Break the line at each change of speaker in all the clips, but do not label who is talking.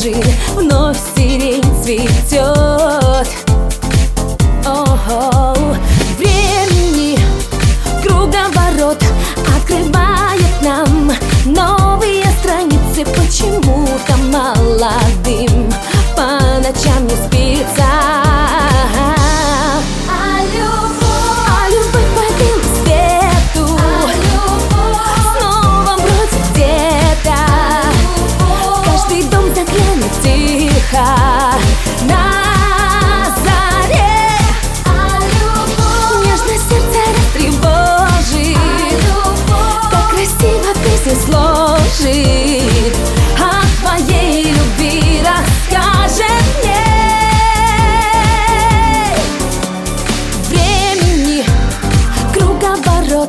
дрожит, вновь сирень цветет. Времени круговорот открывает нам новые страницы. Почему-то молодым по ночам не спится. А любовь по белу свету, снова бродит где-то. Каждый дом заглянет тихо на заре. Нежно сердце растревожит, так красиво песню сложит. О твоей любви расскажет мне. Времени круговорот,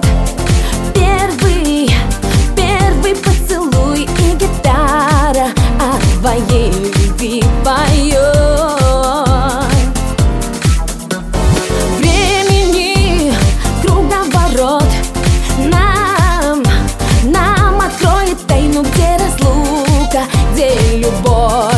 первый поцелуй и гитара о твоей любви поет. Времени круговорот нам откроет тайну, где разлука, где любовь.